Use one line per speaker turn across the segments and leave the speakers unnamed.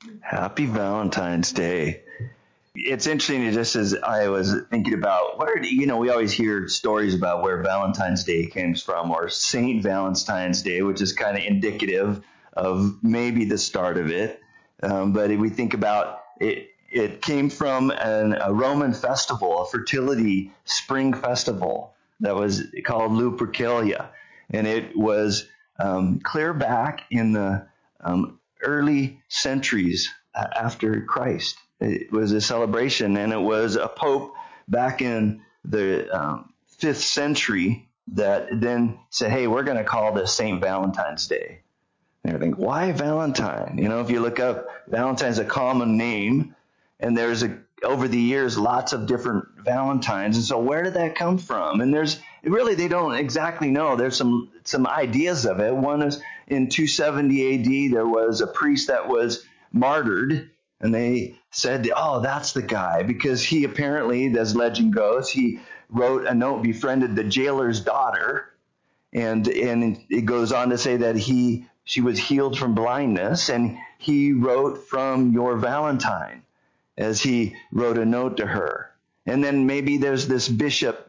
Happy Valentine's Day. It's interesting, just as I was thinking about we always hear stories about where Valentine's Day came from, or Saint Valentine's Day, which is kind of indicative of maybe the start of it. But if we think about it, it came from a Roman festival, a fertility spring festival that was called Lupercalia. And it was clear back in the early centuries after Christ. It was a celebration, and it was a pope back in the 5th century that then said, hey, we're going to call this St. Valentine's Day. And you think, why Valentine? If you look up, Valentine's a common name, and there's over the years lots of different Valentines. And so where did that come from? And they don't exactly know. There's some ideas of it. One is in 270 AD, there was a priest that was martyred, and they said, oh, that's the guy, because he apparently, as legend goes, he wrote a note, befriended the jailer's daughter, and it goes on to say that she was healed from blindness, and he wrote from your Valentine, as he wrote a note to her. And then maybe there's this bishop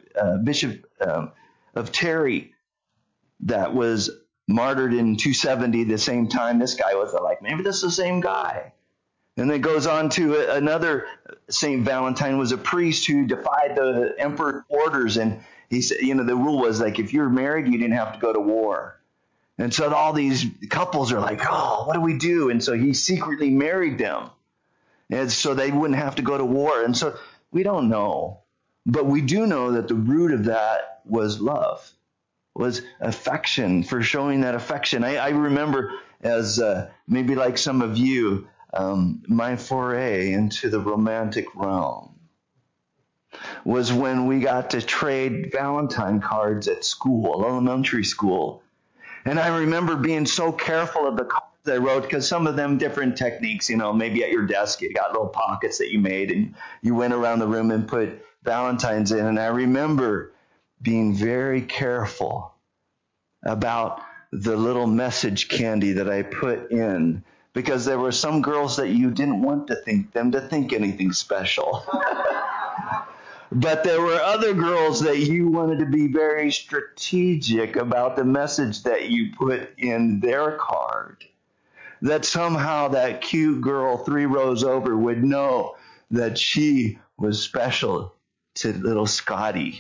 of Terry that was martyred in 270, the same time this guy was. Like, maybe this is the same guy. And then it goes on to another St. Valentine was a priest who defied the emperor's orders. And he said, the rule was like, if you're married, you didn't have to go to war. And so all these couples are like, oh, what do we do? And so he secretly married them. And so they wouldn't have to go to war. And so we don't know. But we do know that the root of that was love, was affection, for showing that affection. I remember, as maybe like some of you, my foray into the romantic realm was when we got to trade Valentine cards at school, elementary school. And I remember being so careful of the cards I wrote, because some of them different techniques, maybe at your desk you got little pockets that you made, and you went around the room and put Valentines in. And I remember being very careful about the little message candy that I put in, because there were some girls that you didn't want to think anything special. But there were other girls that you wanted to be very strategic about the message that you put in their card. That somehow that cute girl 3 rows over would know that she was special to little Scotty.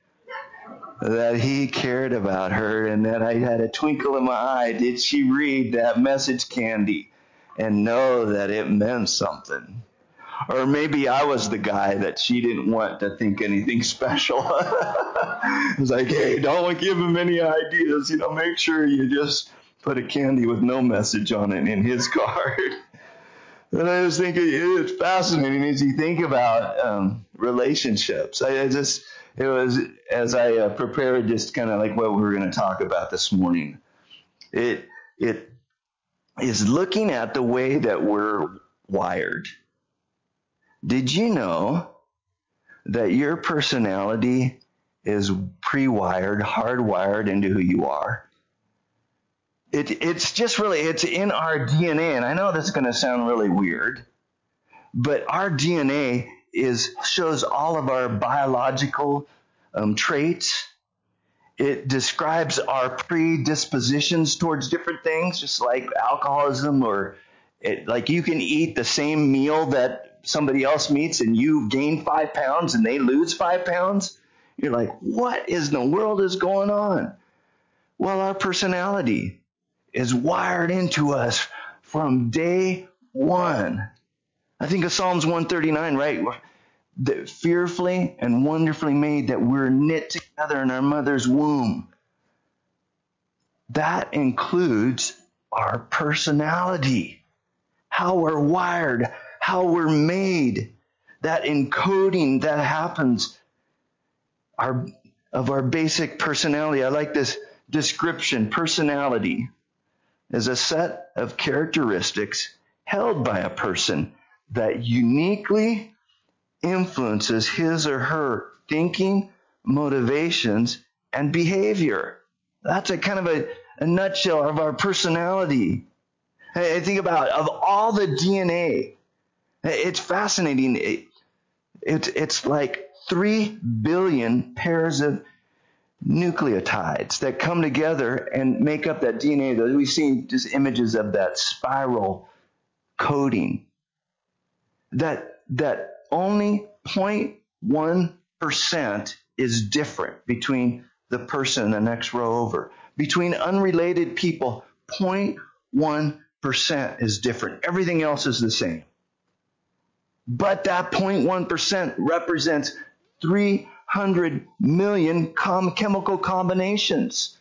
That he cared about her, and that I had a twinkle in my eye. Did she read that message candy and know that it meant something? Or maybe I was the guy that she didn't want to think anything special. It was like, hey, don't give him any ideas. Make sure you just put a candy with no message on it in his card. And I was thinking, it's fascinating as you think about relationships. It was, as I prepared just kind of like what we were going to talk about this morning, it is looking at the way that we're wired. Did you know that your personality is pre-wired, hardwired into who you are? It's just really, it's in our DNA. And I know this is going to sound really weird, but our DNA shows all of our biological traits. It describes our predispositions towards different things, just like alcoholism, or like you can eat the same meal that somebody else meets and you gain 5 pounds and they lose 5 pounds. You're like, what in the world is going on? Well, our personality is wired into us from day one. I think of Psalms 139, right? That fearfully and wonderfully made, that we're knit together in our mother's womb. That includes our personality, how we're wired, how we're made, that encoding that happens of our basic personality. I like this description. Personality is a set of characteristics held by a person that uniquely influences his or her thinking, motivations, and behavior. That's a kind of a nutshell of our personality. Hey, think about of all the DNA. It's fascinating. It's like 3 billion pairs of nucleotides that come together and make up that DNA. We've seen just images of that spiral coding. That only 0.1% is different between the person in the next row over. Between unrelated people, 0.1% is different. Everything else is the same. But that 0.1% represents 300 million chemical combinations,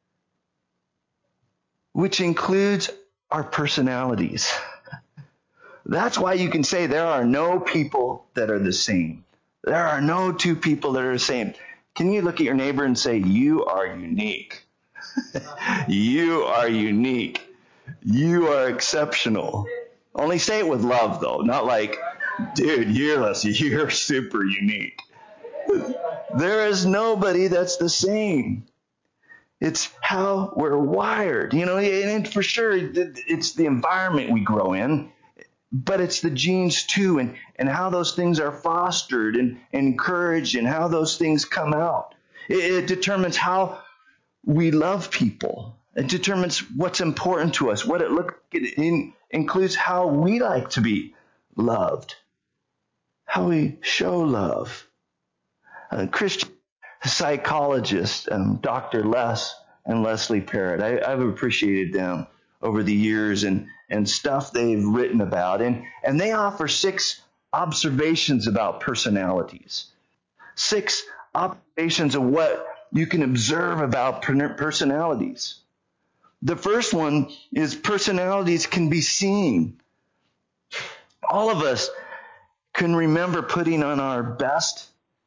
which includes our personalities. That's why you can say there are no people that are the same. There are no two people that are the same. Can you look at your neighbor and say, you are unique? You are unique. You are exceptional. Only say it with love, though. Not like, dude, you're super unique. There is nobody that's the same. It's how we're wired. And for sure, it's the environment we grow in. But it's the genes too, and how those things are fostered and encouraged and how those things come out. It determines how we love people. It determines what's important to us, it includes how we like to be loved, how we show love. Christian psychologist, Dr. Les and Leslie Parrott, I've appreciated them over the years and stuff they've written about. And they offer 6 observations about personalities. 6 observations of what you can observe about personalities. The first one is personalities can be seen. All of us can remember putting on our best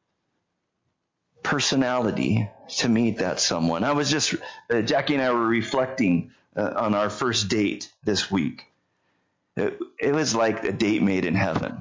personality to meet that someone. Jackie and I were reflecting on our first date this week. It was like a date made in heaven.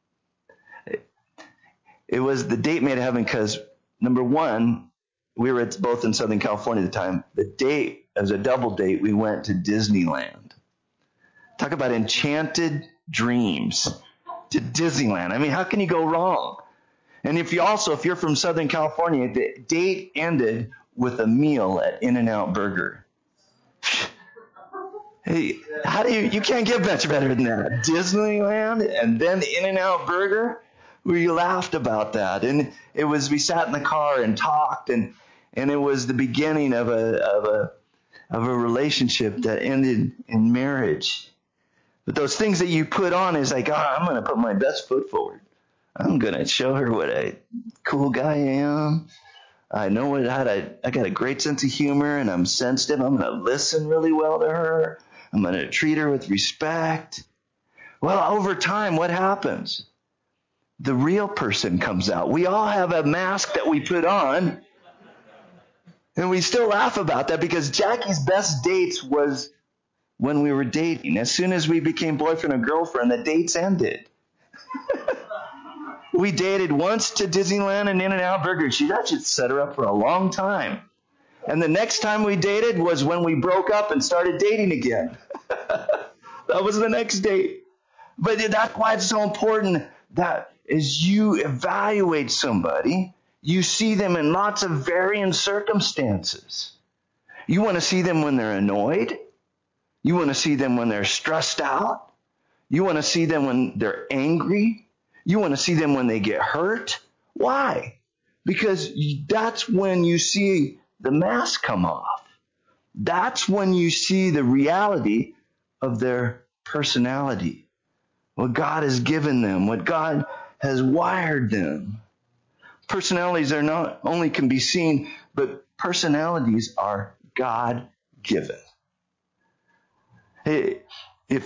It was the date made in heaven because, number one, we were both in Southern California at the time. The date, as a double date, we went to Disneyland. Talk about enchanted dreams. To Disneyland. I mean, how can you go wrong? And if you're from Southern California, the date ended with a meal at In-N-Out Burger. Hey, you can't get much better than that. Disneyland and then In-N-Out Burger. We laughed about that. And we sat in the car and talked, and it was the beginning of a relationship that ended in marriage. But those things that you put on is like, I'm going to put my best foot forward. I'm going to show her what a cool guy I am. I know I got a great sense of humor, and I'm sensitive. I'm going to listen really well to her. I'm going to treat her with respect. Well, over time, what happens? The real person comes out. We all have a mask that we put on, and we still laugh about that because Jackie's best dates was when we were dating. As soon as we became boyfriend and girlfriend, the dates ended. We dated once to Disneyland and In-N-Out Burger. That should set her up for a long time. And the next time we dated was when we broke up and started dating again. That was the next date. But that's why it's so important that as you evaluate somebody, you see them in lots of varying circumstances. You want to see them when they're annoyed. You want to see them when they're stressed out. You want to see them when they're angry. You want to see them when they get hurt. Why? Because that's when you see the mask come off. That's when you see the reality of their personality. What God has given them, what God has wired them. Personalities are not only can be seen, but personalities are God-given. If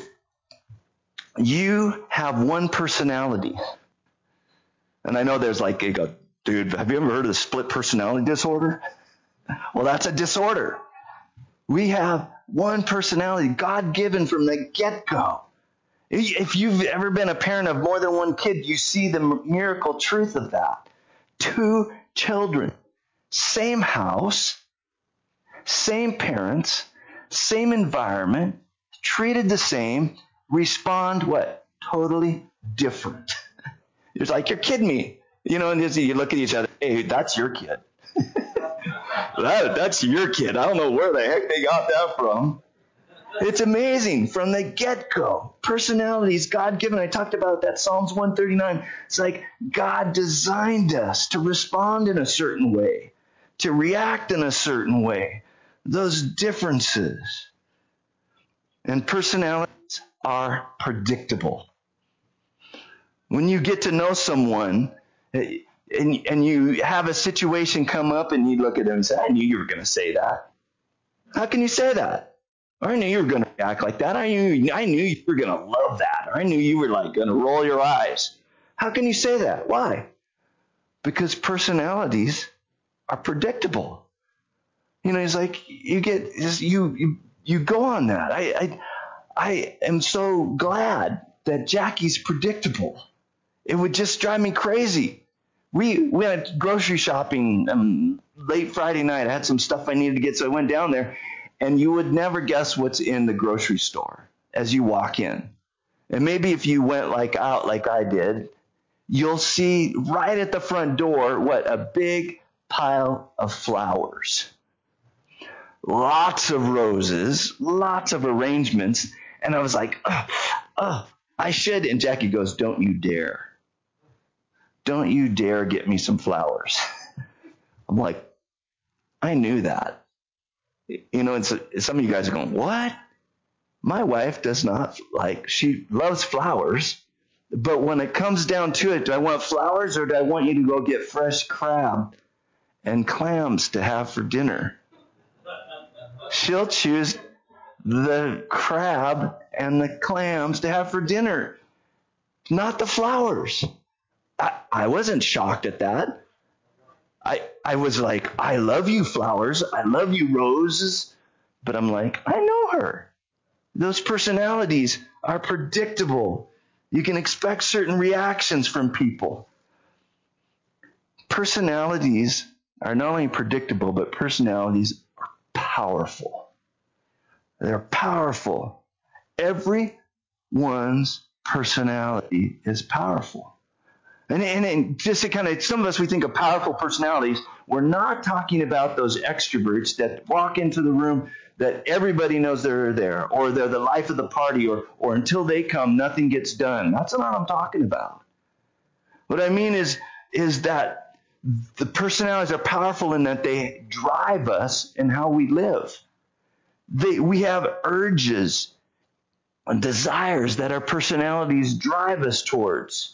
you have one personality, and I know there's dude, have you ever heard of the split personality disorder? Well, that's a disorder. We have one personality, God-given from the get-go. If you've ever been a parent of more than one kid, you see the miracle truth of that. 2 children, same house, same parents, same environment, treated the same, respond what? Totally different. It's like, you're kidding me. And you look at each other, hey, that's your kid. That's your kid. I don't know where the heck they got that from. It's amazing from the get-go. Personalities, God-given. I talked about that, Psalms 139. It's like God designed us to respond in a certain way, to react in a certain way. Those differences. And personalities are predictable. When you get to know someone and you have a situation come up and you look at them and say, I knew you were going to say that. How can you say that? I knew you were going to act like that. I knew you were going to love that. Or I knew you were like going to roll your eyes. How can you say that? Why? Because personalities are predictable. It's like you go on that. I am so glad that Jackie's predictable. It would just drive me crazy. We went grocery shopping late Friday night. I had some stuff I needed to get, so I went down there. And you would never guess what's in the grocery store as you walk in. And maybe if you went out like I did, you'll see right at the front door, a big pile of flowers. Lots of roses, lots of arrangements. And I was like, I should. And Jackie goes, don't you dare. Don't you dare get me some flowers. I'm like, I knew that. And some of you guys are going, what? My wife does not she loves flowers, but when it comes down to it, do I want flowers or do I want you to go get fresh crab and clams to have for dinner? She'll choose the crab and the clams to have for dinner, not the flowers. I wasn't shocked at that. I was like, I love you, flowers. I love you, roses. But I'm like, I know her. Those personalities are predictable. You can expect certain reactions from people. Personalities are not only predictable, but personalities are powerful. They're powerful. Everyone's personality is powerful. And just to kind of, some of us, we think of powerful personalities. We're not talking about those extroverts that walk into the room that everybody knows they're there, or they're the life of the party, or until they come, nothing gets done. That's not what I'm talking about. What I mean is that the personalities are powerful in that they drive us in how we live. We have urges and desires that our personalities drive us towards.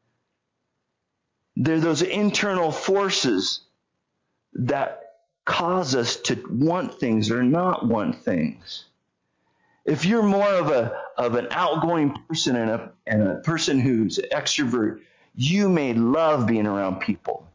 They're those internal forces that cause us to want things or not want things. If you're more of an outgoing person and a person who's extrovert, you may love being around people.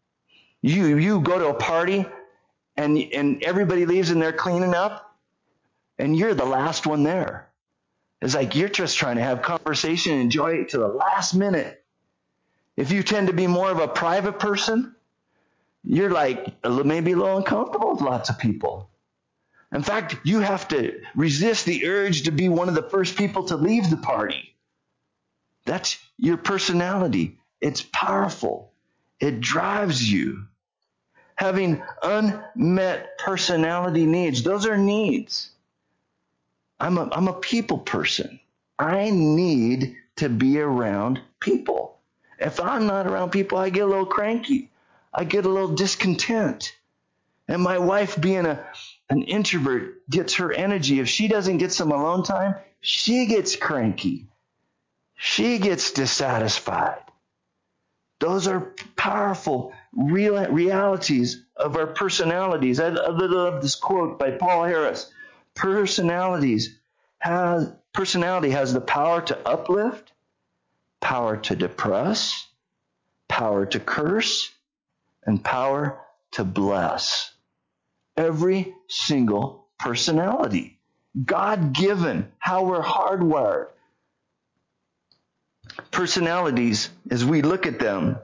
You go to a party and everybody leaves and they're cleaning up, and you're the last one there. It's like you're just trying to have conversation and enjoy it to the last minute. If you tend to be more of a private person, you're maybe a little uncomfortable with lots of people. In fact, you have to resist the urge to be one of the first people to leave the party. That's your personality. It's powerful. It drives you. Having unmet personality needs, those are needs. I'm a people person. I need to be around people. If I'm not around people, I get a little cranky. I get a little discontent. And my wife, being an introvert, gets her energy. If she doesn't get some alone time, she gets cranky. She gets dissatisfied. Those are powerful realities of our personalities. I love this quote by Paul Harris. Personality has the power to uplift, power to depress, power to curse, and power to bless. Every single personality. God-given, how we're hardwired. Personalities, as we look at them,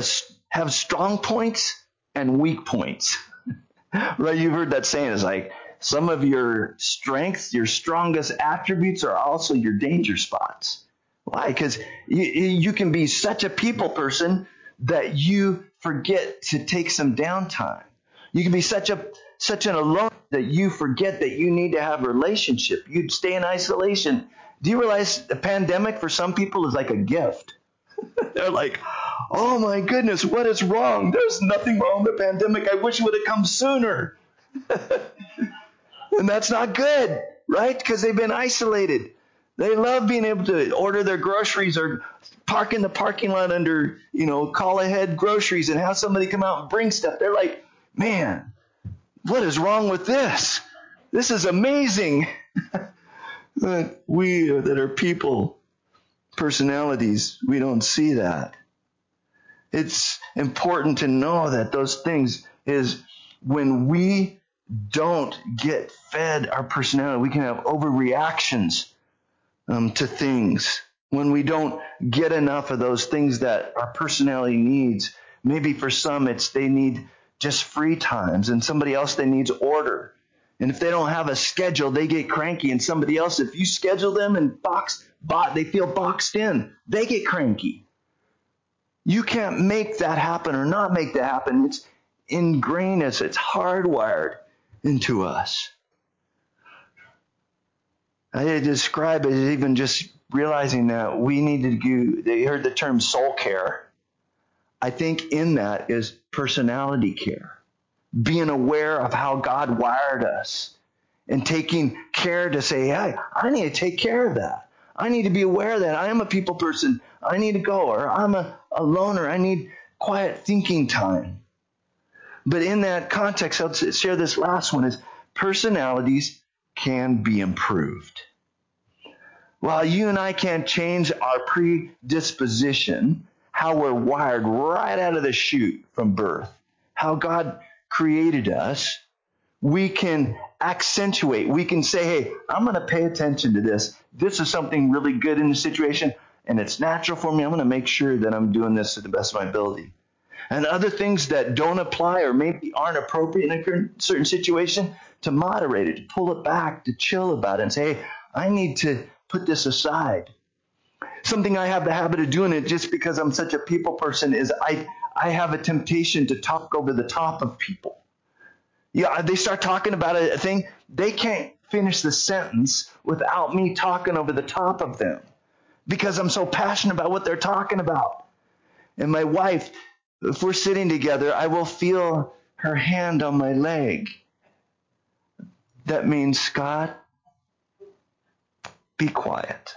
have strong points and weak points. Right? You've heard that saying. It's like, some of your strengths, your strongest attributes are also your danger spots. Why? Because you can be such a people person that you forget to take some downtime. You can be such an alone that you forget that you need to have a relationship. You'd stay in isolation. Do you realize the pandemic for some people is like a gift? They're like, oh my goodness, what is wrong? There's nothing wrong with the pandemic. I wish it would have come sooner. And that's not good, right? Because they've been isolated. They love being able to order their groceries or park in the parking lot under, call ahead groceries and have somebody come out and bring stuff. They're like, man, what is wrong with this? This is amazing. But we that are people, personalities, we don't see that. It's important to know that those things is when we don't get fed our personality, we can have overreactions to things. When we don't get enough of those things that our personality needs, maybe for some they need just free times, and somebody else they needs order. And if they don't have a schedule, they get cranky. And somebody else, if you schedule them and they feel boxed in, they get cranky. You can't make that happen or not make that happen. It's ingrained us. It's hardwired into us. I describe it as even just realizing that we need to do, they heard the term soul care. I think in that is personality care. Being aware of how God wired us and taking care to say, hey, I need to take care of that. I need to be aware that I am a people person. I need to go, or I'm a loner. I need quiet thinking time. But in that context, I'll share this last one is personalities can be improved. While you and I can't change our predisposition, how we're wired right out of the chute from birth, how God created us, we can accentuate. We can say, hey, I'm going to pay attention to this. This is something really good in the situation, and it's natural for me. I'm going to make sure that I'm doing this to the best of my ability. And other things that don't apply or maybe aren't appropriate in a certain situation, to moderate it, to pull it back, to chill about it and say, hey, I need to put this aside. Something I have the habit of doing it just because I'm such a people person is I have a temptation to talk over the top of people. Yeah, they start talking about a thing, they can't finish the sentence without me talking over the top of them because I'm so passionate about what they're talking about. And my wife, if we're sitting together, I will feel her hand on my leg. That means, Scott, be quiet.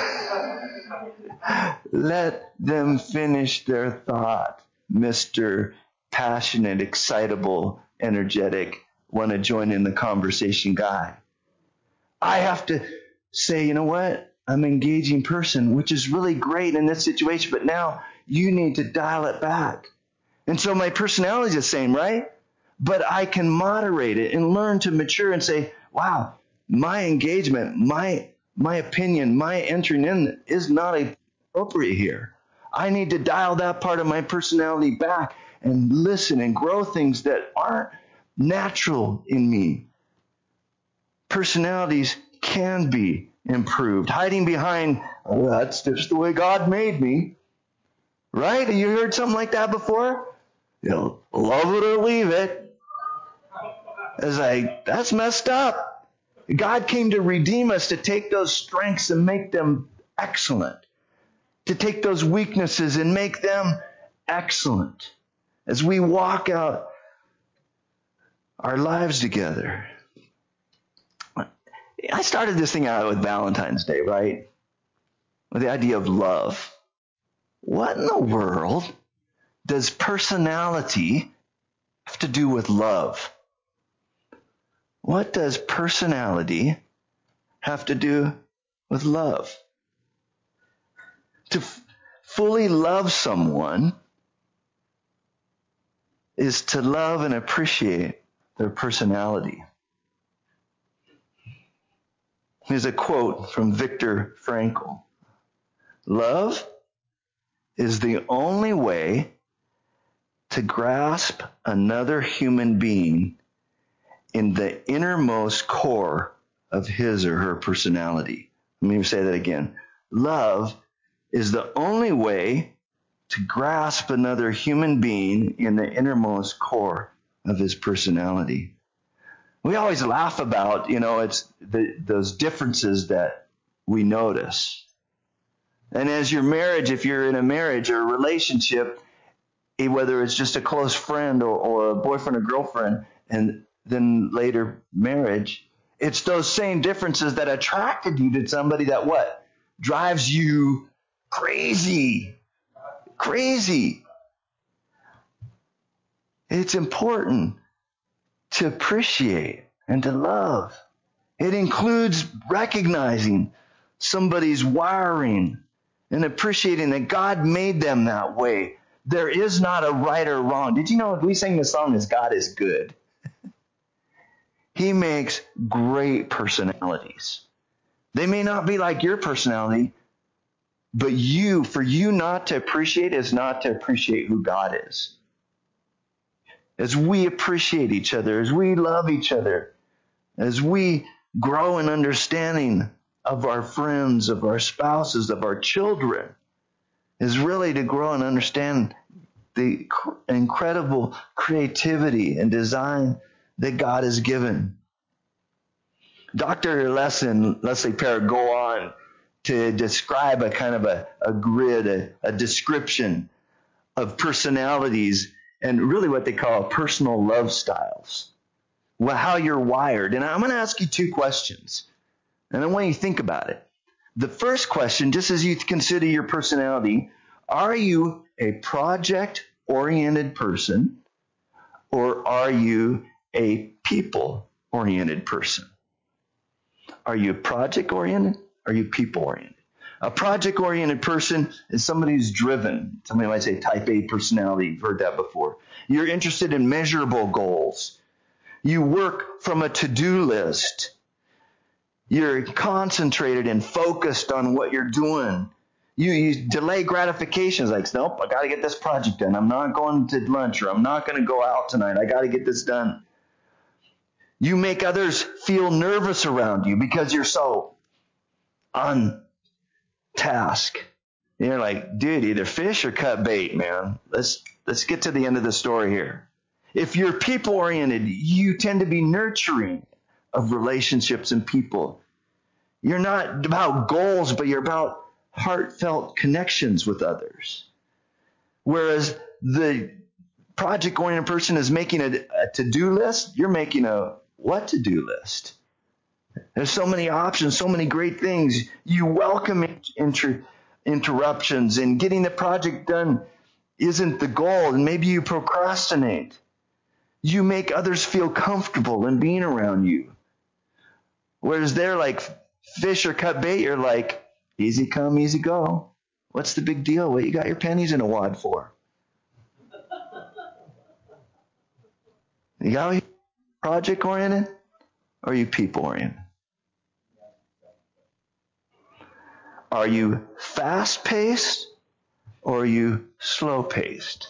Let them finish their thought, Mr. Passionate, excitable, energetic, want to join in the conversation guy. I have to say, you know what? I'm an engaging person, which is really great in this situation, but now you need to dial it back. And so my personality is the same, right? But I can moderate it and learn to mature and say, wow, my engagement, my opinion, my entering in is not appropriate here. I need to dial that part of my personality back and listen and grow things that aren't natural in me. Personalities can be improved. Hiding behind, oh, that's just the way God made me. Right? Have you heard something like that before? Love it or leave it. It's like, that's messed up. God came to redeem us, to take those strengths and make them excellent. To take those weaknesses and make them excellent. As we walk out our lives together. I started this thing out with Valentine's Day, right? With the idea of love. What in the world does personality have to do with love? What does personality have to do with love? To fully love someone is to love and appreciate their personality. Here's a quote from Viktor Frankl. Love is the only way to grasp another human being in the innermost core of his or her personality. Let me say that again. Love is the only way to grasp another human being in the innermost core of his personality. We always laugh about, it's those differences that we notice. And as your marriage, if you're in a marriage or a relationship, whether it's just a close friend or a boyfriend or girlfriend, and then later marriage, it's those same differences that attracted you to somebody that what? Drives you crazy. Crazy. It's important to appreciate and to love. It includes recognizing somebody's wiring and appreciating that God made them that way. There is not a right or wrong. Did you know we sing the song as God is good? He makes great personalities. They may not be like your personality, but for you not to appreciate is not to appreciate who God is. As we appreciate each other, as we love each other, as we grow in understanding of our friends, of our spouses, of our children, is really to grow and understand the incredible creativity and design that God has given. Dr. Leslie Parrott go on to describe a kind of a grid, a description of personalities and really what they call personal love styles. Well, how you're wired. And I'm going to ask you two questions. And I want you to think about it. The first question, just as you consider your personality, are you a project-oriented person or are you a people-oriented person? Are you project-oriented? Are you people-oriented? A project-oriented person is somebody who's driven. Somebody might say type A personality. You've heard that before. You're interested in measurable goals. You work from a to-do list. You're concentrated and focused on what you're doing. You delay gratifications like, nope, I got to get this project done. I'm not going to lunch or I'm not going to go out tonight. I got to get this done. You make others feel nervous around you because you're so on task. You're like, dude, either fish or cut bait, man. Let's get to the end of the story here. If you're people-oriented, you tend to be nurturing of relationships and people. You're not about goals, but you're about heartfelt connections with others. Whereas the project-oriented person is making a to-do list, you're making a what-to-do list. There's so many options, so many great things. You welcome interruptions, and getting the project done isn't the goal, and maybe you procrastinate. You make others feel comfortable in being around you. Whereas they're like fish or cut bait, you're like, easy come, easy go. What's the big deal? What you got your pennies in a wad for? You got project-oriented or are you people-oriented? Are you fast-paced or are you slow-paced?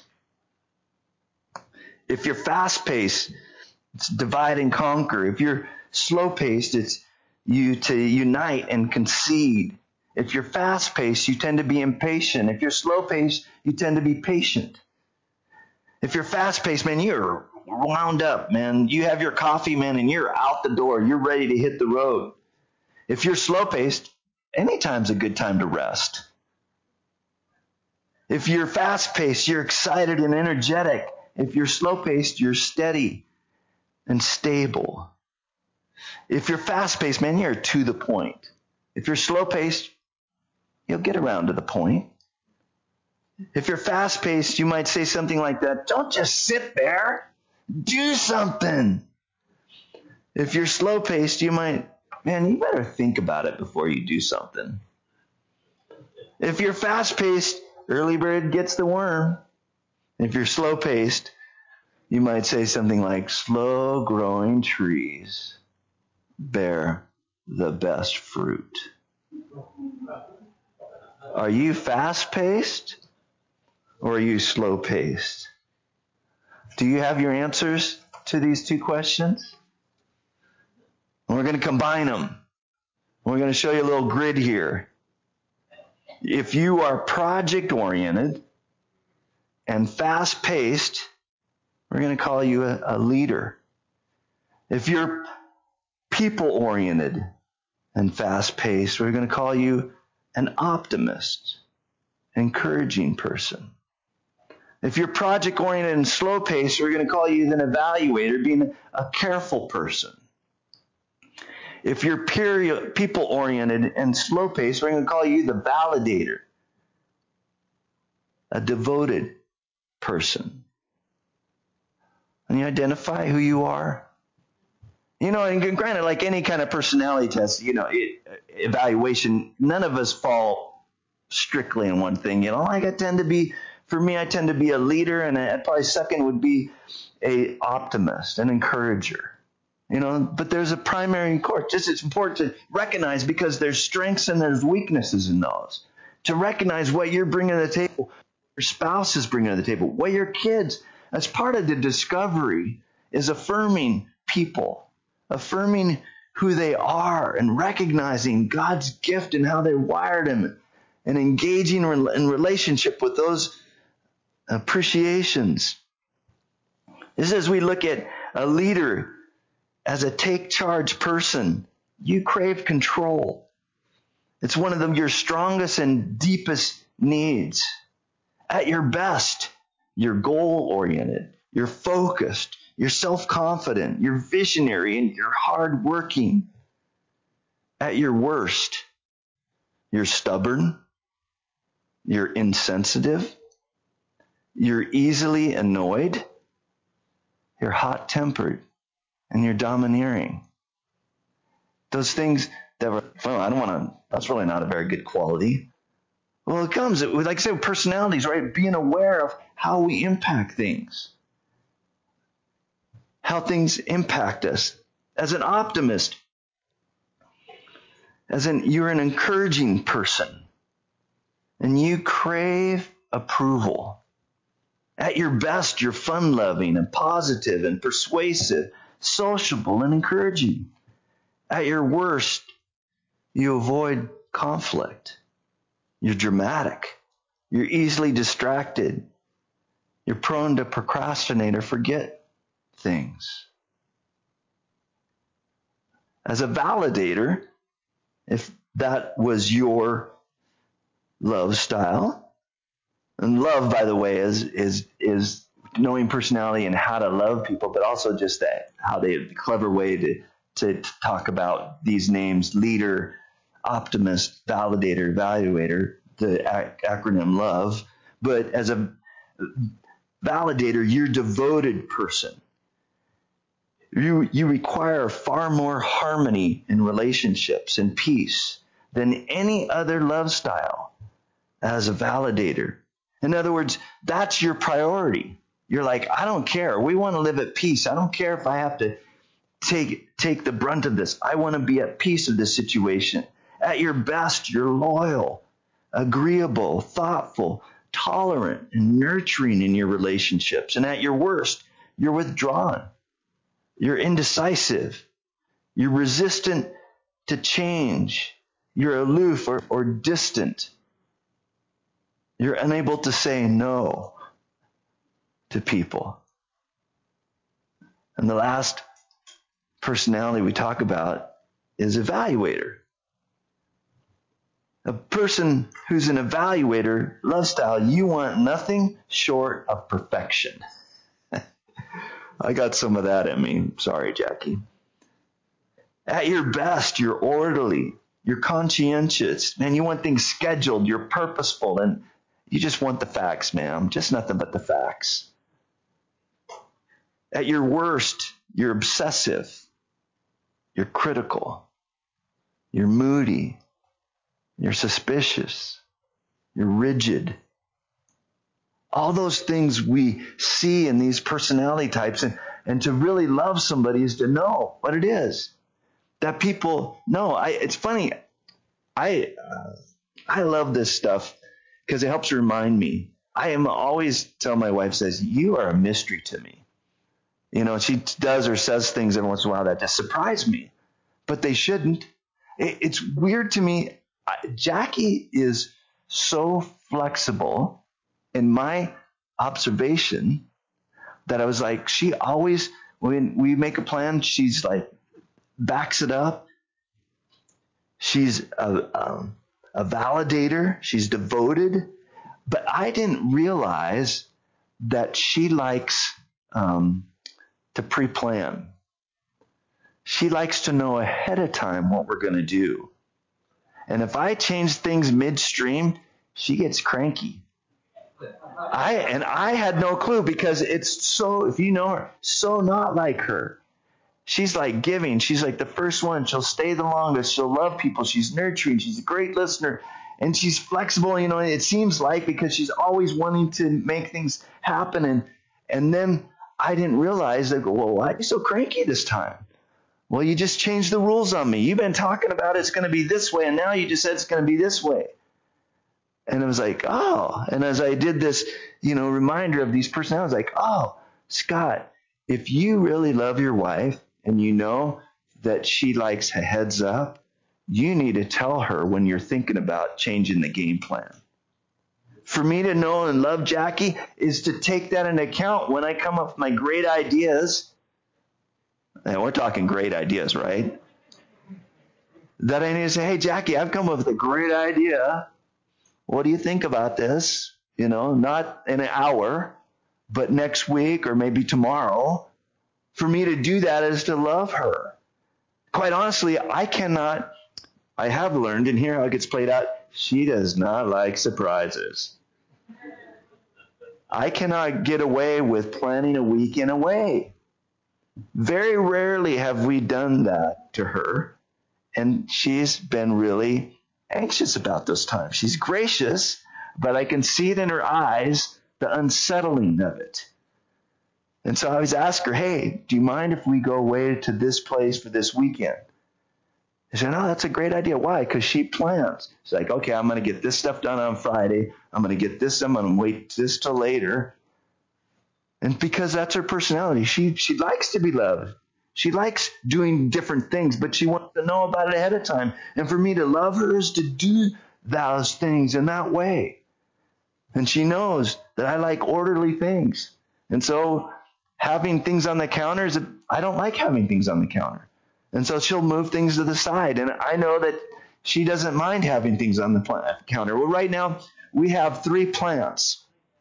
If you're fast-paced, it's divide and conquer. If you're slow-paced, it's you to unite and concede. If you're fast-paced, you tend to be impatient. If you're slow-paced, you tend to be patient. If you're fast-paced, man, you're wound up, man. You have your coffee, man, and you're out the door. You're ready to hit the road. If you're slow-paced, anytime's a good time to rest. If you're fast-paced, you're excited and energetic. If you're slow-paced, you're steady and stable. If you're fast-paced, man, you're to the point. If you're slow-paced, you'll get around to the point. If you're fast-paced, you might say something like that. Don't just sit there. Do something. If you're slow-paced, you might, man, you better think about it before you do something. If you're fast-paced, early bird gets the worm. If you're slow-paced, you might say something like, slow-growing trees bear the best fruit. Are you fast-paced or are you slow-paced? Do you have your answers to these two questions? And we're going to combine them. We're going to show you a little grid here. If you are project-oriented and fast-paced, we're going to call you a leader. If you're people-oriented and fast-paced, we're going to call you an optimist, encouraging person. If you're project-oriented and slow-paced, we're going to call you an evaluator, being a careful person. If you're people-oriented and slow-paced, we're going to call you the validator, a devoted person. And you identify who you are. You know, and granted, like any kind of personality test, you know, evaluation, none of us fall strictly in one thing. You know, like I tend to be a leader, and probably second would be a optimist, an encourager. You know, but there's a primary core. Just it's important to recognize, because there's strengths and there's weaknesses in those. To recognize what you're bringing to the table, your spouse is bringing to the table, what your kids, as part of the discovery, is affirming people, affirming who they are, and recognizing God's gift and how they wired them, and engaging in relationship with those appreciations. This is as we look at a leader as a take-charge person. You crave control. It's one of your strongest and deepest needs. At your best, you're goal-oriented, you're focused, you're self-confident, you're visionary, and you're hard-working. At your worst, you're stubborn, you're insensitive, you're easily annoyed, you're hot-tempered, and you're domineering. Those things that's really not a very good quality. Well, it comes, like I said, personalities, right? Being aware of how we impact things, how things impact us. As an optimist, you're an encouraging person, and you crave approval. At your best, you're fun-loving and positive and persuasive, sociable and encouraging. At your worst, you avoid conflict. You're dramatic. You're easily distracted. You're prone to procrastinate or forget things. As a validator, if that was your love style, and love, by the way, is knowing personality and how to love people, but also just the clever way to talk about these names: leader, optimist, validator, evaluator, the acronym LOVE. But as a validator, you're a devoted person. You require far more harmony in relationships and peace than any other love style as a validator. In other words, that's your priority. You're like, I don't care. We want to live at peace. I don't care if I have to take the brunt of this. I want to be at peace with this situation. At your best, you're loyal, agreeable, thoughtful, tolerant, and nurturing in your relationships. And at your worst, you're withdrawn. You're indecisive. You're resistant to change. You're aloof or distant. You're unable to say no to people. And the last personality we talk about is evaluator. A person who's an evaluator love style, you want nothing short of perfection. I got some of that in me. Sorry, Jackie. At your best, you're orderly, you're conscientious, man. You want things scheduled, you're purposeful, and you just want the facts, ma'am. Just nothing but the facts. At your worst, you're obsessive, you're critical, you're moody, you're suspicious, you're rigid. All those things we see in these personality types, and to really love somebody is to know what it is. That people know. It's funny. I love this stuff because it helps remind me. I am always tell my wife, says, you are a mystery to me. You know, she does or says things every once in a while that just surprise me. but they shouldn't. It's weird to me. Jackie is so flexible in my observation that I was like, she always, when we make a plan, she's like, backs it up. She's a validator. She's devoted. But I didn't realize that she likes to pre-plan. She likes to know ahead of time what we're going to do. And if I change things midstream, she gets cranky. I had no clue because it's so, if you know her, so not like her. She's like giving. She's like the first one. She'll stay the longest. She'll love people. She's nurturing. She's a great listener. And she's flexible, it seems like, because she's always wanting to make things happen. And then I didn't realize, I go, well, why are you so cranky this time? Well, you just changed the rules on me. You've been talking about it's going to be this way, and now you just said it's going to be this way. And I was like, oh. And as I did this, reminder of these personalities, like, oh, Scott, if you really love your wife and you know that she likes a heads up, you need to tell her when you're thinking about changing the game plan. For me to know and love Jackie is to take that into account when I come up with my great ideas. And we're talking great ideas, right? That I need to say, hey, Jackie, I've come up with a great idea. What do you think about this? Not in an hour, but next week or maybe tomorrow. For me to do that is to love her. Quite honestly, I have learned, and here how it gets played out, she does not like surprises. I cannot get away with planning a weekend away. Very rarely have we done that to her, and she's been really anxious about those times. She's gracious, but I can see it in her eyes, the unsettling of it. And so I always ask her, hey, do you mind if we go away to this place for this weekend? I said, no, that's a great idea. Why? Because she plans. She's like, okay, I'm going to get this stuff done on Friday. I'm going to get this. I'm going to wait this till later. And because that's her personality, she likes to be loved. She likes doing different things, but she wants to know about it ahead of time. And for me to love her is to do those things in that way. And she knows that I like orderly things. And so having things on the counter I don't like having things on the counter. And so she'll move things to the side. And I know that she doesn't mind having things on the counter. Well, right now we have 3 plants.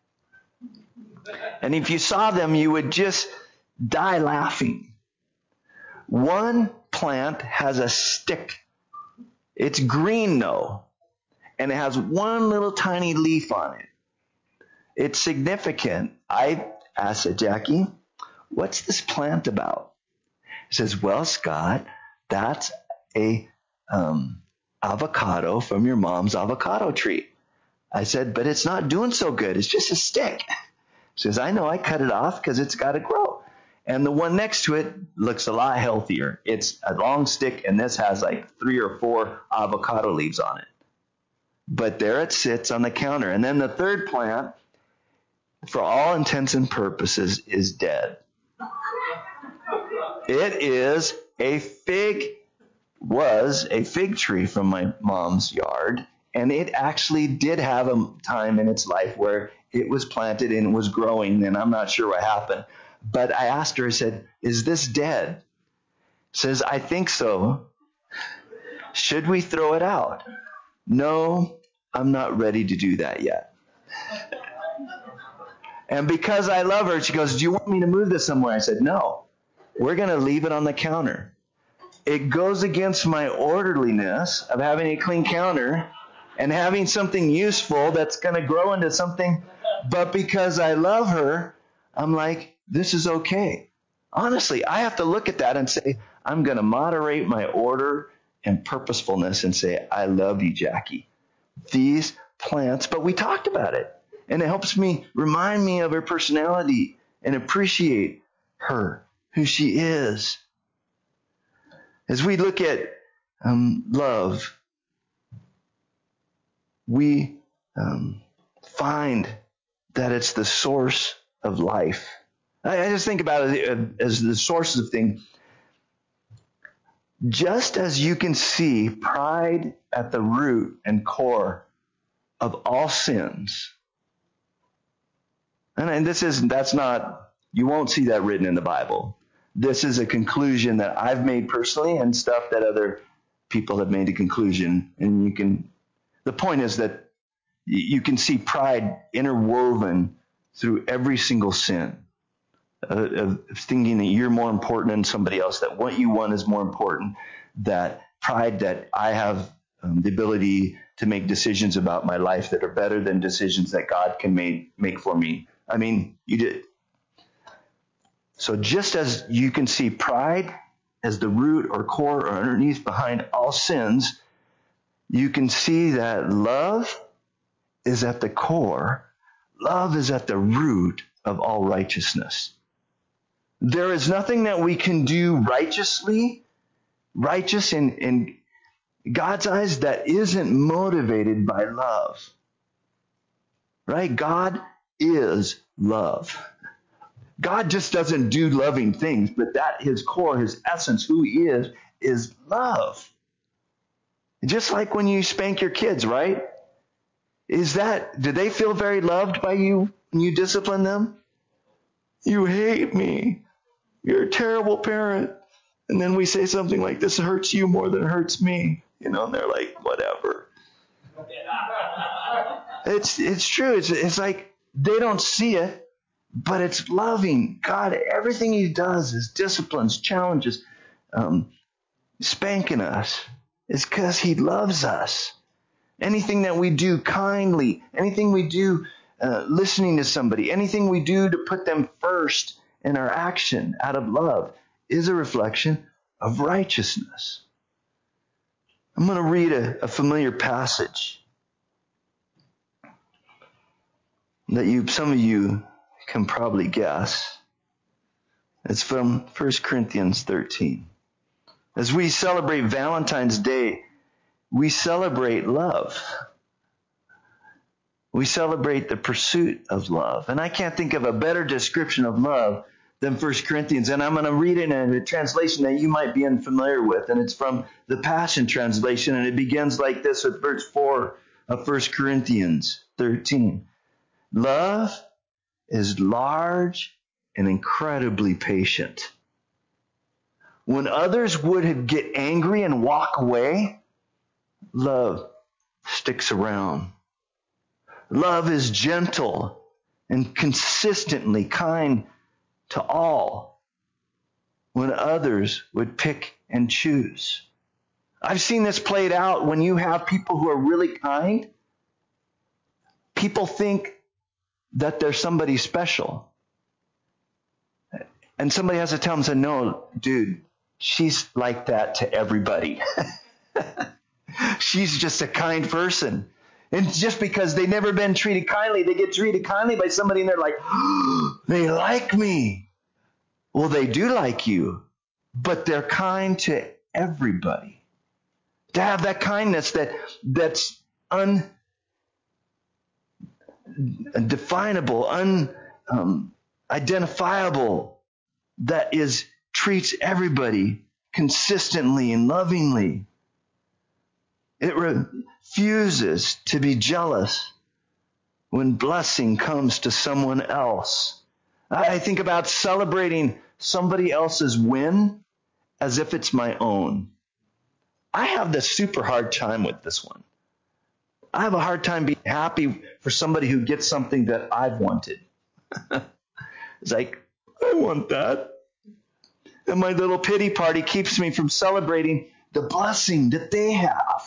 And if you saw them, you would just die laughing. One plant has a stick. It's green though, and it has one little tiny leaf on it. It's significant. I asked Jackie, what's this plant about? She says, well, Scott, that's a avocado from your mom's avocado tree. I said, but it's not doing so good. It's just a stick. She says, I know, I cut it off because it's got to grow. And the one next to it looks a lot healthier. It's a long stick, and this has like 3 or 4 avocado leaves on it. But there it sits on the counter. And then the third plant, for all intents and purposes, is dead. It was a fig tree from my mom's yard. And it actually did have a time in its life where it was planted and it was growing, and I'm not sure what happened. But I asked her, I said, is this dead? She says, I think so. Should we throw it out? No, I'm not ready to do that yet. And because I love her, she goes, do you want me to move this somewhere? I said, no, we're going to leave it on the counter. It goes against my orderliness of having a clean counter and having something useful that's going to grow into something. But because I love her, I'm like, this is okay. Honestly, I have to look at that and say, I'm going to moderate my order and purposefulness and say, I love you, Jackie. These plants, but we talked about it. And it helps me remind me of her personality and appreciate her, who she is. As we look at love, we find that it's the source of life. I just think about it as the sources of things. Just as you can see pride at the root and core of all sins. And you won't see that written in the Bible. This is a conclusion that I've made personally and stuff that other people have made a conclusion. And the point is that you can see pride interwoven through every single sin. Of thinking that you're more important than somebody else, that what you want is more important, that pride that I have the ability to make decisions about my life that are better than decisions that God can make for me. I mean, you did. So just as you can see pride as the root or core or underneath behind all sins, you can see that love is at the core. Love is at the root of all righteousness. There is nothing that we can do righteous in God's eyes that isn't motivated by love. Right? God is love. God just doesn't do loving things, but that his core, his essence, who he is love. Just like when you spank your kids, right? Do they feel very loved by you when you discipline them? You hate me. You're a terrible parent. And then we say something like, this hurts you more than it hurts me. And they're like, whatever. It's true. It's like they don't see it, but it's loving. God, everything he does is disciplines, challenges, spanking us. It's because he loves us. Anything that we do kindly, anything we do listening to somebody, anything we do to put them first in our action out of love is a reflection of righteousness. I'm going to read a familiar passage that some of you can probably guess. It's from 1 Corinthians 13. As we celebrate Valentine's Day, we celebrate love. We celebrate the pursuit of love. And I can't think of a better description of love than 1 Corinthians. And I'm going to read it in a translation that you might be unfamiliar with. And it's from the Passion Translation. And it begins like this with verse 4 of 1 Corinthians 13. Love is large and incredibly patient. When others would get angry and walk away, love sticks around. Love is gentle and consistently kind to all when others would pick and choose. I've seen this played out when you have people who are really kind. People think that they're somebody special. And somebody has to tell them, say, no, dude, she's like that to everybody. She's just a kind person. And just because they've never been treated kindly, they get treated kindly by somebody and they're like, oh, they like me. Well, they do like you, but they're kind to everybody. To have that kindness that's undefinable, unidentifiable, that treats everybody consistently and lovingly. It refuses to be jealous when blessing comes to someone else. I think about celebrating somebody else's win as if it's my own. I have this super hard time with this one. I have a hard time being happy for somebody who gets something that I've wanted. It's like, I want that. And my little pity party keeps me from celebrating the blessing that they have.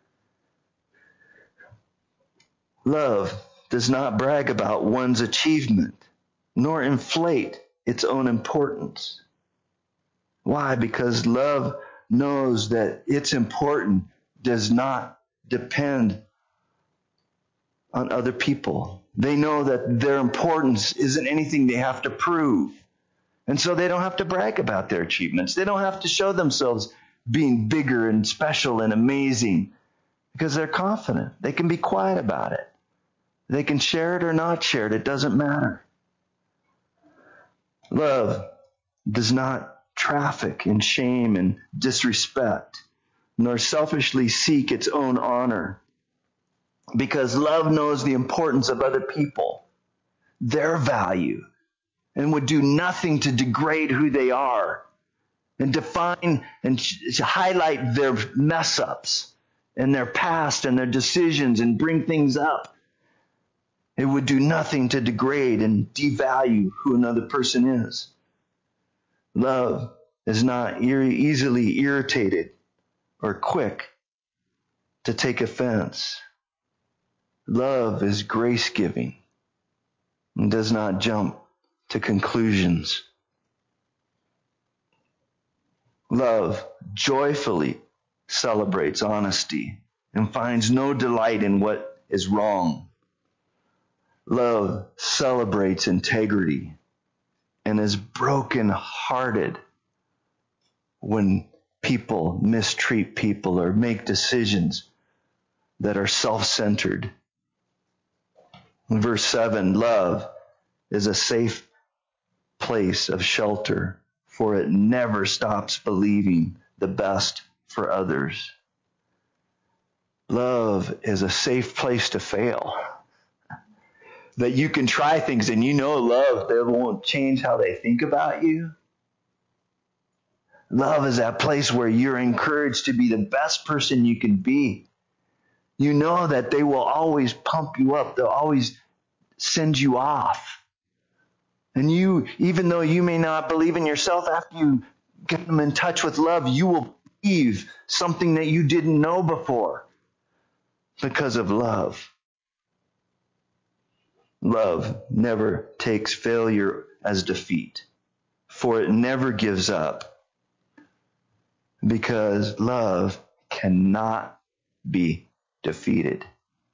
Love does not brag about one's achievement, nor inflate its own importance. Why? Because love knows that its importance does not depend on other people. They know that their importance isn't anything they have to prove. And so they don't have to brag about their achievements. They don't have to show themselves being bigger and special and amazing because they're confident. They can be quiet about it. They can share it or not share it. It doesn't matter. Love does not traffic in shame and disrespect, nor selfishly seek its own honor. Because love knows the importance of other people, their value, and would do nothing to degrade who they are and define and highlight their mess ups and their past and their decisions and bring things up. It would do nothing to degrade and devalue who another person is. Love is not easily irritated or quick to take offense. Love is grace-giving and does not jump to conclusions. Love joyfully celebrates honesty and finds no delight in what is wrong. Love celebrates integrity and is broken-hearted when people mistreat people or make decisions that are self-centered. In verse 7, love is a safe place of shelter, for it never stops believing the best for others. Love is a safe place to fail. That you can try things and you know love, they won't change how they think about you. Love is that place where you're encouraged to be the best person you can be. You know that they will always pump you up. They'll always send you off. And you, even though you may not believe in yourself, after you get them in touch with love, you will believe something that you didn't know before because of love. Love never takes failure as defeat, for it never gives up, because love cannot be defeated.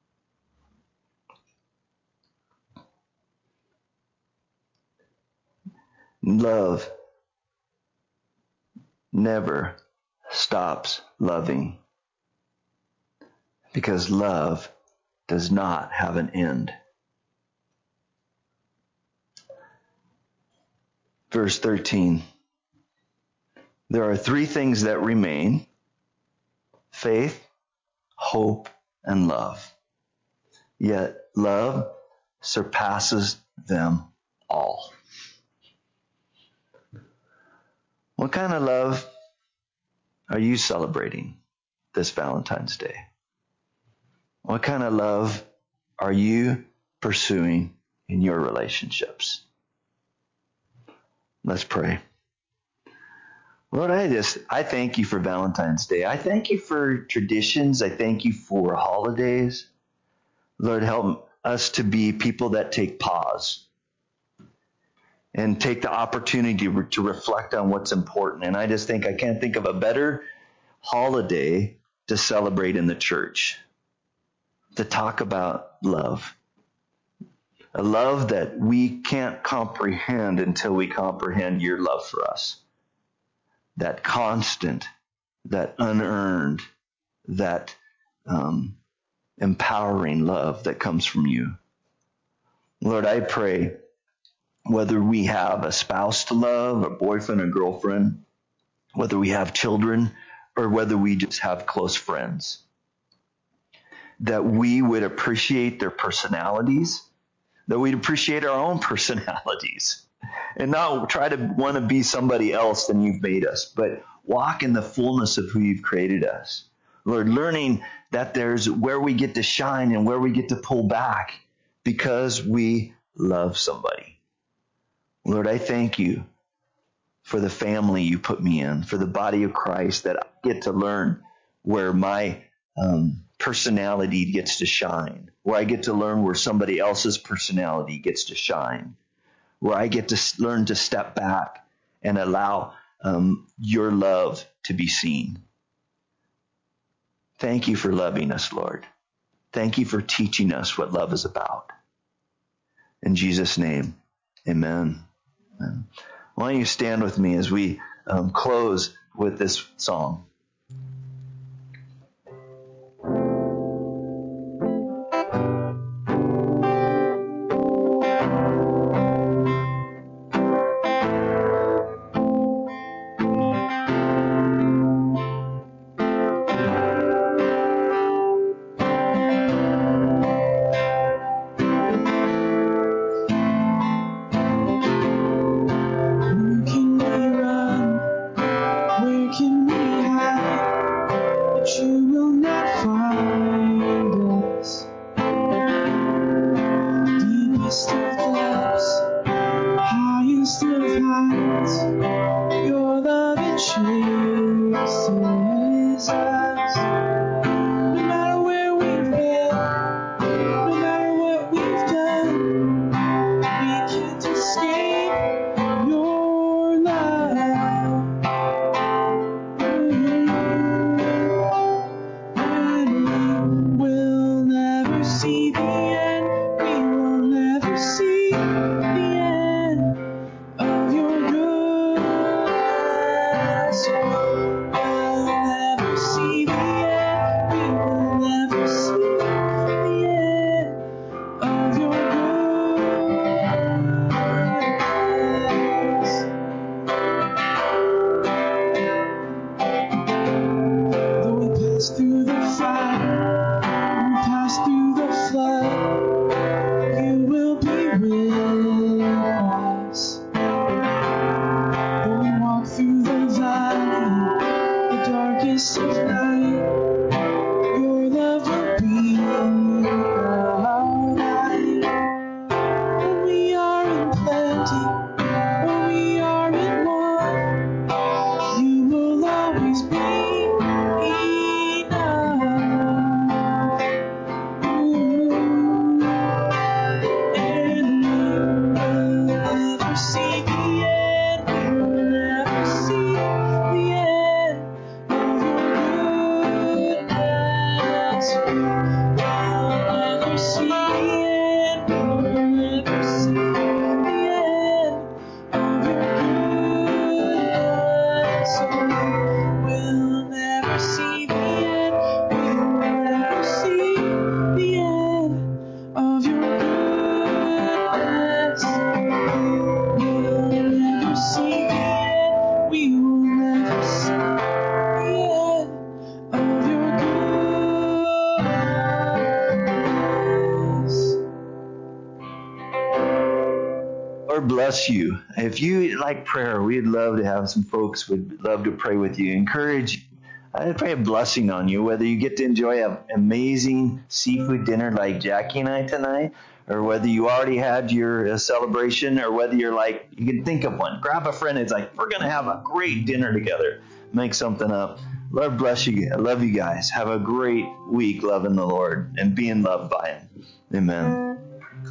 Love never stops loving, because love does not have an end. Verse 13. There are three things that remain: faith, hope, and love. Yet love surpasses them all. What kind of love are you celebrating this Valentine's Day? What kind of love are you pursuing in your relationships? Let's pray. Lord, I thank you for Valentine's Day. I thank you for traditions. I thank you for holidays. Lord, help us to be people that take pause and take the opportunity to reflect on what's important. And I just think I can't think of a better holiday to celebrate in the church, to talk about love. A love that we can't comprehend until we comprehend your love for us. That constant, that unearned, that empowering love that comes from you. Lord, I pray, whether we have a spouse to love, a boyfriend or girlfriend, whether we have children, or whether we just have close friends, that we would appreciate their personalities, that we'd appreciate our own personalities, and not try to want to be somebody else than you've made us, but walk in the fullness of who you've created us. Lord, learning that there's where we get to shine and where we get to pull back because we love somebody. Lord, I thank you for the family you put me in, for the body of Christ, that I get to learn where my personality gets to shine, where I get to learn where somebody else's personality gets to shine, where I get to learn to step back and allow your love to be seen. Thank you for loving us, Lord. Thank you for teaching us what love is about. In Jesus' name, amen. Amen. Why don't you stand with me as we close with this song. Lord bless you. If you like prayer, we'd love to have some folks would love to pray with you. Encourage you. I pray a blessing on you, whether you get to enjoy an amazing seafood dinner like Jackie and I tonight, or whether you already had your celebration, or whether you're like, you can think of one. Grab a friend. It's like, we're going to have a great dinner together. Make something up. Lord bless you. I love you guys. Have a great week loving the Lord and being loved by Him. Amen.